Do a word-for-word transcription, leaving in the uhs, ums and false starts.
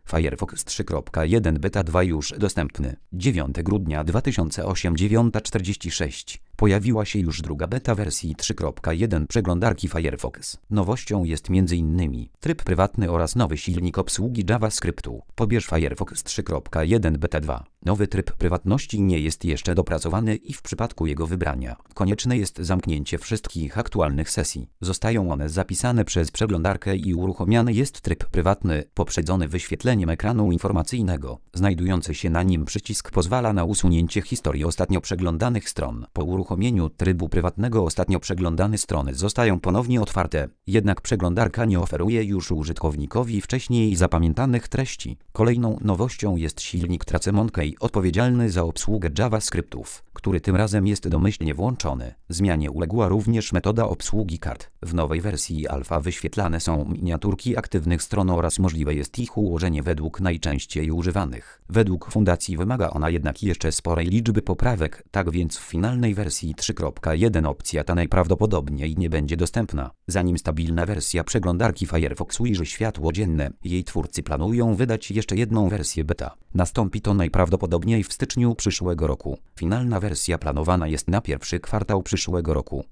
Firefox trzy kropka jeden Beta dwa już dostępny. dziewiątego grudnia dwa tysiące ósmego dziewiąta czterdzieści sześć. Pojawiła się już druga beta wersji trzy kropka jeden przeglądarki Firefox. Nowością jest między innymi tryb prywatny oraz nowy silnik obsługi JavaScriptu. Pobierz Firefox trzy kropka jeden Beta dwa. Nowy tryb prywatności nie jest jeszcze dopracowany i w przypadku jego wybrania konieczne jest zamknięcie wszystkich aktualnych sesji. Zostają one zapisane przez przeglądarkę i uruchomiony jest tryb prywatny poprzedzony wyświetleniem ekranu informacyjnego. Znajdujący się na nim przycisk pozwala na usunięcie historii ostatnio przeglądanych stron. Po uruchomieniu trybu prywatnego ostatnio przeglądane strony zostają ponownie otwarte, jednak przeglądarka nie oferuje już użytkownikowi wcześniej zapamiętanych treści. Kolejną nowością jest silnik Tracemonkey odpowiedzialny za obsługę JavaScriptów, który tym razem jest domyślnie włączony. Zmianie uległa również metoda obsługi kart. W nowej wersji alfa wyświetlane są miniaturki aktywnych stron oraz możliwe jest ich ułożenie według najczęściej używanych. Według fundacji wymaga ona jednak jeszcze sporej liczby poprawek, tak więc w finalnej wersji trzy kropka jeden opcja ta najprawdopodobniej nie będzie dostępna. Zanim stabilna wersja przeglądarki Firefox ujrzy światło dzienne, jej twórcy planują wydać jeszcze jedną wersję beta. Nastąpi to najprawdopodobniej w styczniu przyszłego roku. Finalna wersja planowana jest na pierwszy kwartał przyszłego roku.